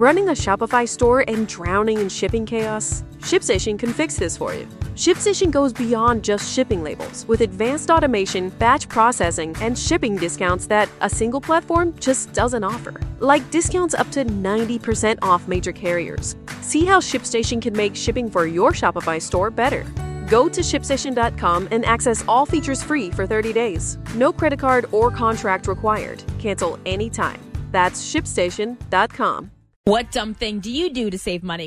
Running a Shopify store and drowning in shipping chaos? ShipStation can fix this for you. ShipStation goes beyond just shipping labels with advanced automation, batch processing, and shipping discounts that a single platform just doesn't offer. Like discounts up to 90% off major carriers. See how ShipStation can make shipping for your Shopify store better. Go to ShipStation.com and access all features free for 30 days. No credit card or contract required. Cancel anytime. That's ShipStation.com. What dumb thing do you do to save money?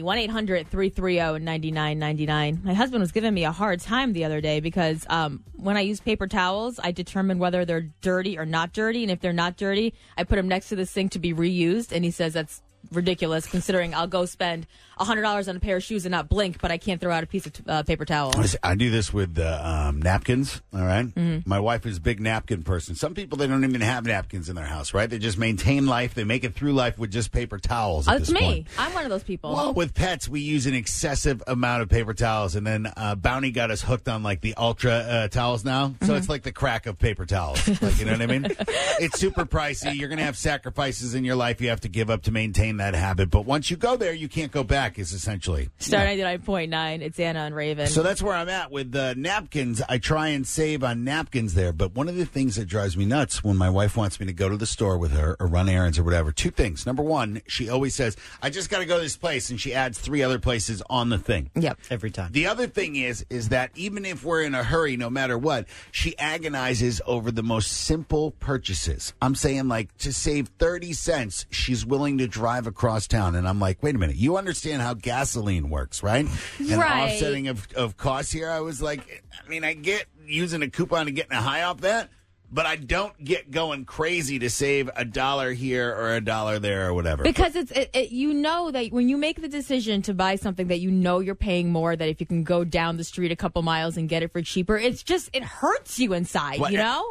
1-800-330-9999. My husband was giving me a hard time the other day because when I use paper towels, I determine whether they're dirty or not dirty. And if they're not dirty, I put them next to the sink to be reused. And he says that's ridiculous considering I'll go spend $100 on a pair of shoes and not blink, but I can't throw out a piece of paper towel. I do this with napkins, all right? Mm-hmm. My wife is a big napkin person. Some people, they don't even have napkins in their house, right? They just maintain life. They make it through life with just paper towels at It's this me. point. I'm one of those people. Well, with pets, we use an excessive amount of paper towels, and then Bounty got us hooked on, like, the Ultra towels now. So Mm-hmm. it's like the crack of paper towels. Like, you know what I mean? It's super pricey. You're going to have sacrifices in your life you have to give up to maintain that habit. But once you go there, you can't go back, is essentially. Star 99.9. It's Anna and Raven. So that's where I'm at with napkins. I try and save on napkins there. But one of the things that drives me nuts when my wife wants me to go to the store with her or run errands or whatever, two things. Number one, she always says, I just got to go to this place. And she adds 3 other places on the thing. Yep. Every time. The other thing is that even if we're in a hurry, no matter what, she agonizes over the most simple purchases. I'm saying, like, to save 30 cents, she's willing to drive across town. And I'm like, wait a minute, you understand how gasoline works, right? And Right. offsetting of costs here, I was like, I mean, I get using a coupon and getting a high off that, but I don't get going crazy to save $1 here or $1 there or whatever. Because you know that when you make the decision to buy something that you know you're paying more, that if you can go down the street a couple miles and get it for cheaper, it hurts you inside, Well, you know?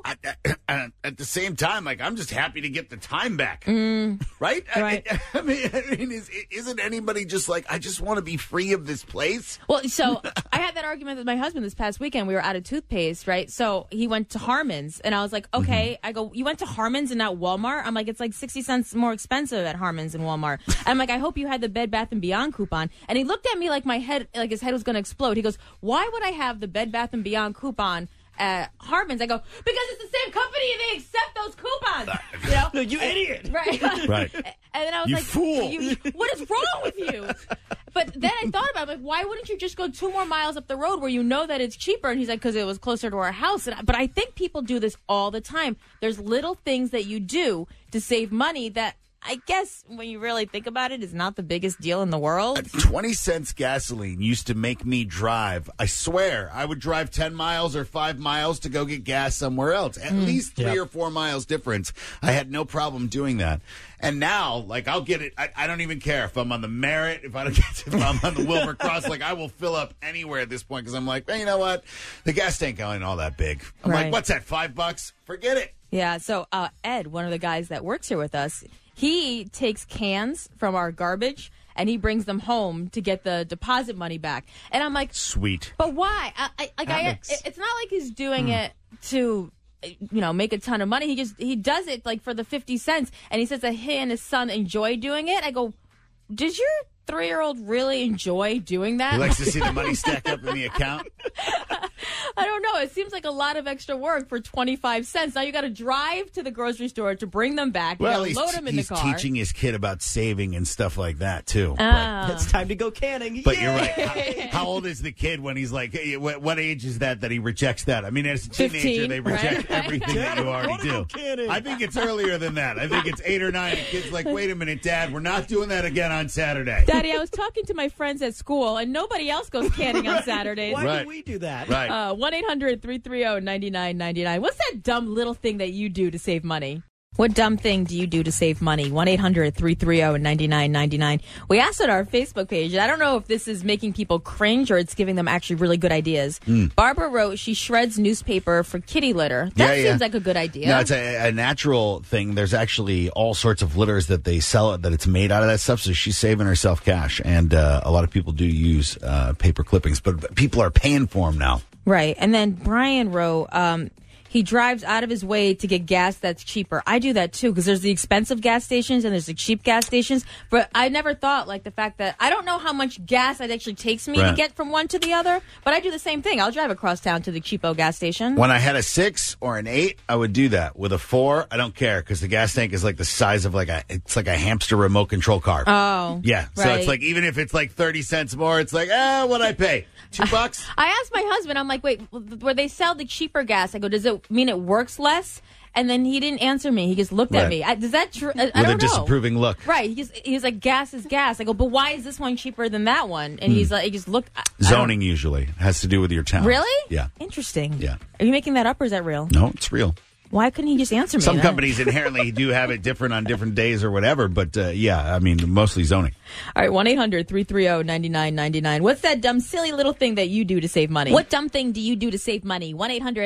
At the same time, like, I'm just happy to get the time back, right? Right. I mean, isn't anybody just like, I just want to be free of this place? Well, so I had that argument with my husband this past weekend. We were out of toothpaste, right? So he went to Harmon's, and I was like, okay. I go, you went to Harmon's and not Walmart? I'm like, it's like 60 cents more expensive at Harmon's and Walmart. And I'm like, I hope you had the Bed Bath & Beyond coupon. And he looked at me like his head was going to explode. He goes, why would I have the Bed Bath & Beyond coupon at Harmon's? I go, because it's the same company and they accept those coupons. You know? No, you idiot. Right. Right. And then I was You like, fool. what is wrong with you? But then I thought about it, like, why wouldn't you just go 2 more miles up the road where you know that it's cheaper? And he's like, because it was closer to our house. But I think people do this all the time. There's little things that you do to save money that I guess when you really think about it, is not the biggest deal in the world. 20 cents gasoline used to make me drive. I swear, I would drive 10 miles or 5 miles to go get gas somewhere else. At least 3 or 4 miles difference. I had no problem doing that. And now, like, I'll get it. I don't even care if I'm on the Merritt, if I'm on the Wilbur Cross. Like, I will fill up anywhere at this point because I'm like, well, you know what? The gas tank ain't all that big. I'm Right. like, what's that, $5? Forget it. Yeah, so Ed, one of the guys that works here with us, he takes cans from our garbage and he brings them home to get the deposit money back. And I'm like, Sweet. but why? It's not like he's doing it to, make a ton of money. He does it like for the 50 cents. And he says that he and his son enjoy doing it. I go, does your 3-year-old really enjoy doing that? He likes to see the money stack up in the account. I don't know. It seems like a lot of extra work for 25 cents. Now you got to drive to the grocery store to bring them back. You Well, gotta load them in the he's car. teaching his kid about saving and stuff like that, too. It's time to go canning. But you're right. How old is the kid when he's like, hey, what age is that he rejects that? I mean, as a teenager, 15, they reject right? everything that you already wanna do. go canning. I think it's earlier than that. I think it's 8 or 9. The kid's like, wait a minute, Dad, we're not doing that again on Saturday. Daddy, I was talking to my friends at school, and nobody else goes canning on Saturdays. Why Right. do we do that? Right. 1-800-330-9999. What's that dumb little thing that you do to save money? What dumb thing do you do to save money? 1-800-330-9999. We asked on our Facebook page, and I don't know if this is making people cringe or it's giving them actually really good ideas. Barbara wrote she shreds newspaper for kitty litter. That Yeah. seems like a good idea. No, it's a natural thing. There's actually all sorts of litters that they sell that it's made out of that stuff. So she's saving herself cash. And a lot of people do use paper clippings, but people are paying for them now. Right. And then Brian wrote, he drives out of his way to get gas that's cheaper. I do that too because there's the expensive gas stations and there's the cheap gas stations. But I never thought like the fact that I don't know how much gas it actually takes me to get from one to the other. But I do the same thing. I'll drive across town to the cheapo gas station. When I had a 6 or an 8, I would do that. With a 4, I don't care because the gas tank is like the size of it's like a hamster remote control car. Oh, yeah. Right. So it's like even if it's like 30 cents more, it's like what'd I pay? $2? I asked my husband. I'm like, wait, where they sell the cheaper gas? I go, does it mean it works less? And then he didn't answer me. He just looked at me. Does that true? I don't know. With a disapproving look. Right. He was like, gas is gas. I go, but why is this one cheaper than that one? And he's like, he just looked. Zoning usually has to do with your town. Really? Yeah. Interesting. Yeah. Are you making that up or is that real? No, it's real. Why couldn't he just answer me? Some then? companies inherently do have it different on different days or whatever, but yeah, I mean, mostly zoning. All right, 1-800-330-9999. What's that dumb, silly little thing that you do to save money? What dumb thing do you do to save money?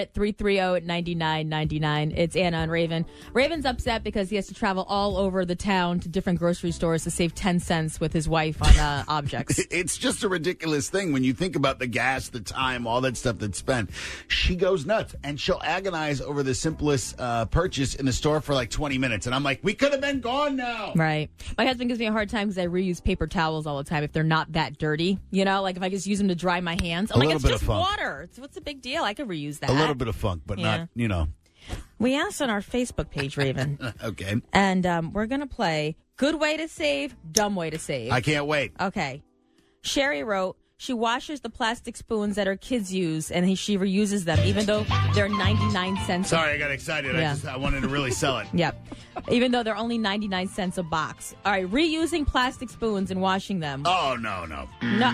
1-800-330-9999. It's Anna and Raven. Raven's upset because he has to travel all over the town to different grocery stores to save 10 cents with his wife on objects. It's just a ridiculous thing when you think about the gas, the time, all that stuff that's spent. She goes nuts, and she'll agonize over the simplest purchase in the store for like 20 minutes. And I'm like, we could have been gone now. Right. My husband gives me a hard time because I reuse paper towels all the time if they're not that dirty. You know, like if I just use them to dry my hands. I'm like, it's just water. What's the big deal? I could reuse that. A little bit of funk, but not, you know. We asked on our Facebook page, Raven. Okay. And we're going to play Good Way to Save, Dumb Way to Save. I can't wait. Okay. Sherry wrote, she washes the plastic spoons that her kids use, and she reuses them, even though they're 99 cents. Sorry, I got excited. Yeah. I wanted to really sell it. Yep. Even though they're only 99 cents a box. All right, reusing plastic spoons and washing them. Oh, no. No.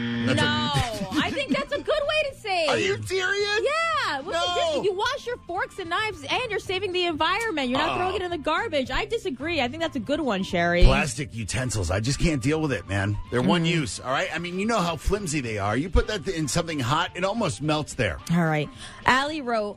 I think that's a good way to save. Are you serious? Yeah. You wash your forks and knives, and you're saving the environment. You're not throwing it in the garbage. I disagree. I think that's a good one, Sherry. Plastic utensils. I just can't deal with it, man. They're one use, all right? I mean, you know how flimsy they are. You put that in something hot, it almost melts there. All right. Allie wrote,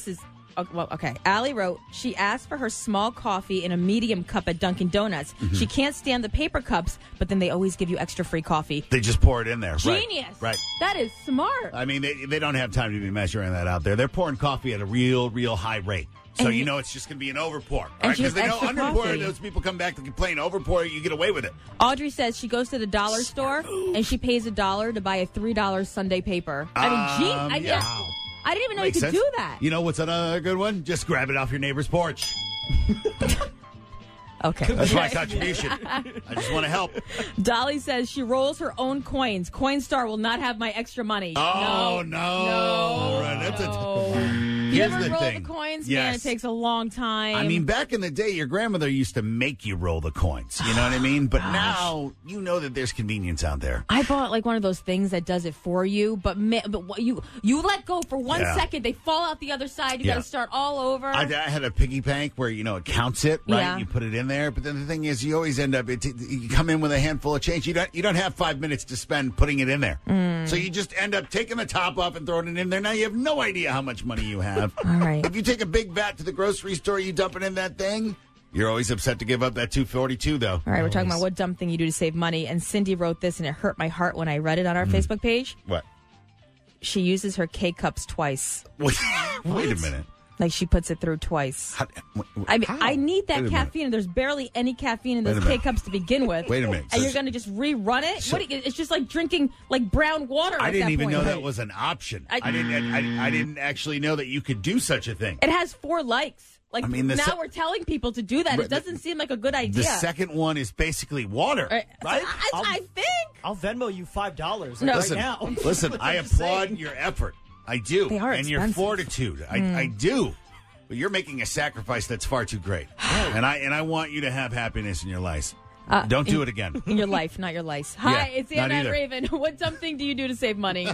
Allie wrote, she asked for her small coffee in a medium cup at Dunkin' Donuts. Mm-hmm. She can't stand the paper cups, but then they always give you extra free coffee. They just pour it in there. Genius. Right. That is smart. I mean, they don't have time to be measuring that out there. They're pouring coffee at a real high rate. So you know it's just going to be an overpour. Because they know underpour, those people come back to complain. Overpour, you get away with it. Audrey says she goes to the dollar store and she pays $1 to buy a $3 Sunday paper. I didn't even know you could do that. You know what's another good one? Just grab it off your neighbor's porch. Okay. That's my contribution. I just want to help. Dolly says she rolls her own coins. Coinstar will not have my extra money. Oh, no. All right, that's You ever roll the coins? Yes. Man, it takes a long time. I mean, back in the day, your grandmother used to make you roll the coins. You know what I mean? But now, you know that there's convenience out there. I bought like one of those things that does it for you, but what you let go for 1 second, they fall out the other side. You got to start all over. I had a piggy bank where, it counts it, right? Yeah. You put it in there. But then the thing is, you always end up, you come in with a handful of change. You don't have 5 minutes to spend putting it in there. So you just end up taking the top off and throwing it in there. Now you have no idea how much money you have. All right. If you take a big vat to the grocery store, you dump it in that thing. You're always upset to give up that $2.42, though. All right, we're talking about what dumb thing you do to save money. And Cindy wrote this, and it hurt my heart when I read it on our Facebook page. What? She uses her K-cups twice. Wait a minute. Like she puts it through twice. I need that caffeine, and there's barely any caffeine in those K-cups to begin with. Wait a minute. And you're going to just rerun it? It's just like drinking like brown water. I didn't even know that was an option. I didn't actually know that you could do such a thing. It has 4 likes. Like, now we're telling people to do that. It doesn't seem like a good idea. The second one is basically water, right? I think. I'll Venmo you $5 right now. Listen, I applaud your effort. I do. They are and expensive. your fortitude. I do. But you're making a sacrifice that's far too great. And I want you to have happiness in your life. Don't do it again. In your life, not your life. Hi, it's Anna and Raven. What dumb thing do you do to save money?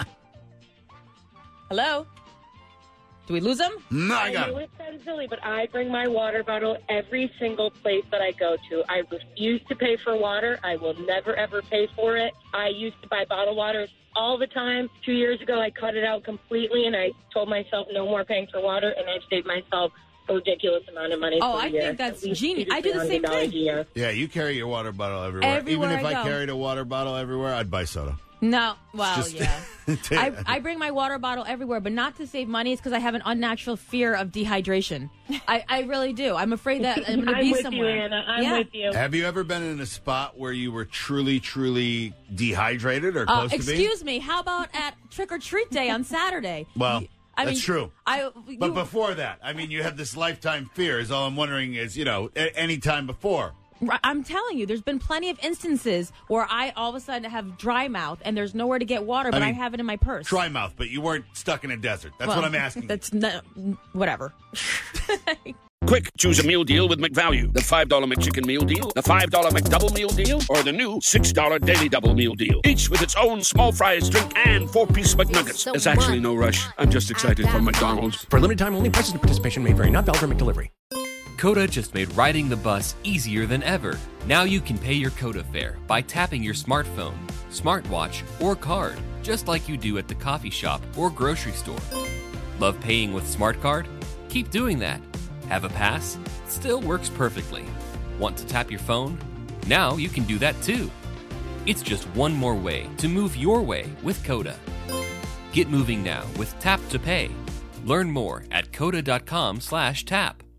Hello? Do we lose him? No, I got him. I know it sounds silly, but I bring my water bottle every single place that I go to. I refuse to pay for water. I will never, ever pay for it. I used to buy bottled water all the time. 2 years ago, I cut it out completely, and I told myself no more paying for water, and I've saved myself a ridiculous amount of money for a year. I think that's genius. I do the same thing. Yeah, you carry your water bottle everywhere. Even if I I carried a water bottle everywhere, I'd buy soda. No, well, Just- yeah. I bring my water bottle everywhere, but not to save money. It's because I have an unnatural fear of dehydration. I really do. I'm afraid that I'm going to I'm be with somewhere. you, Anna. I'm with you. Have you ever been in a spot where you were truly, truly dehydrated or close to being? Excuse me. How about at Trick or Treat Day on Saturday? Well, that's true. But You- before that, I mean, you have this lifetime fear. Is all I'm wondering is, any time before. I'm telling you, there's been plenty of instances where I all of a sudden have dry mouth and there's nowhere to get water, but I mean, have it in my purse. Dry mouth, but you weren't stuck in a desert. That's Well, what I'm asking. That's whatever. Quick, choose a meal deal with McValue. The $5 McChicken meal deal, the $5 McDouble meal deal, or the new $6 Daily Double meal deal. Each with its own small fries, drink, and 4-piece McNuggets. There's actually no rush. I'm just excited for McDonald's. For limited time only, prices and participation may vary. Not valid for McDelivery. Coda just made riding the bus easier than ever. Now you can pay your Coda fare by tapping your smartphone, smartwatch, or card, just like you do at the coffee shop or grocery store. Love paying with Smart Card? Keep doing that. Have a pass? Still works perfectly. Want to tap your phone? Now you can do that too. It's just one more way to move your way with Coda. Get moving now with Tap to Pay. Learn more at coda.com/tap.